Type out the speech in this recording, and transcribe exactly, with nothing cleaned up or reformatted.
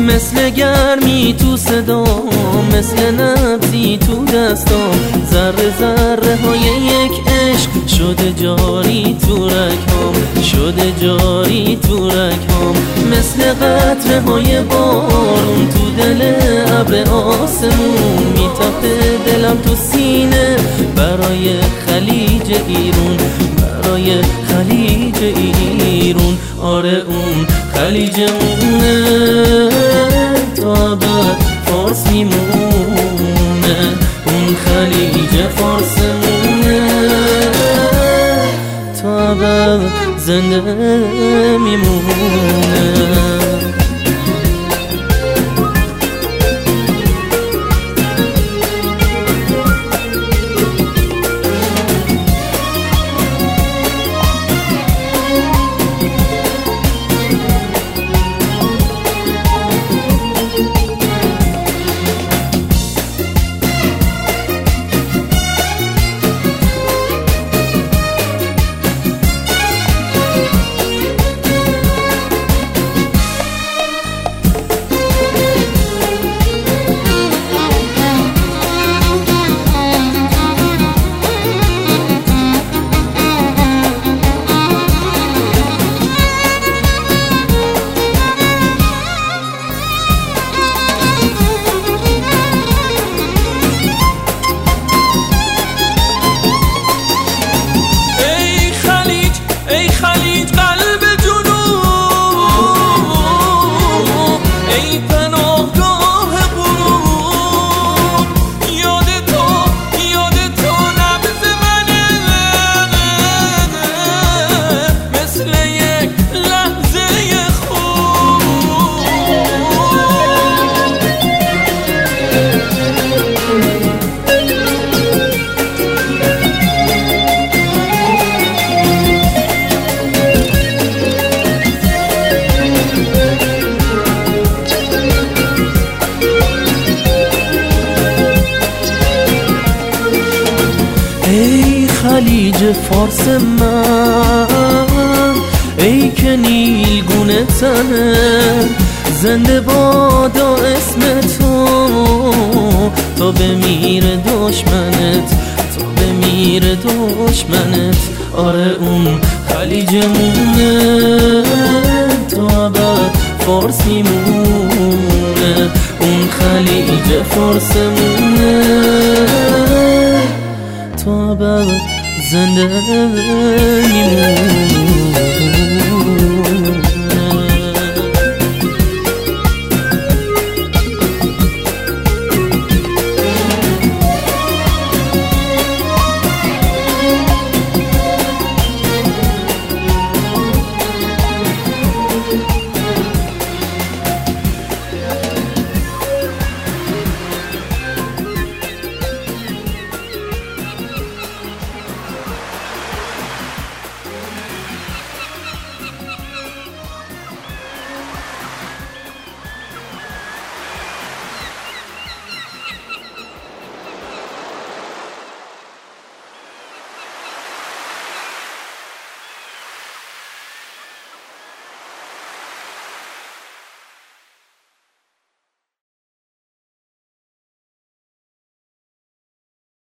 مثل گرمی تو صدام، مثل نبضی تو دستام، ذره ذره های یک عشق شده جاری تو رگهام، شده جاری تو رگهام. مثل قطره های بارون تو دل ابر آسمون، میتپه دلم تو سینه برای خلیج ایرون، برای خلیج ایرون. آره اون خلیجمونه تا ابد فارس میمونه، اون خلیج فارسمونه تا ابد زنده میمونه. ای خلیج قلب جنوب، ای پناهگاه غرور، یاد تو یاد تو نبض منه، مثل یک لحظه خوب. ای خلیج فارس من، ای که نیلگونه تنه، زنده بادا اسم تو تا بمیر دشمنت، تا بمیر دشمنت. آره اون خلیجمونه تا ابد فارس میمونه، اون خلیج فارسمونه تا ابد زنده میمونه.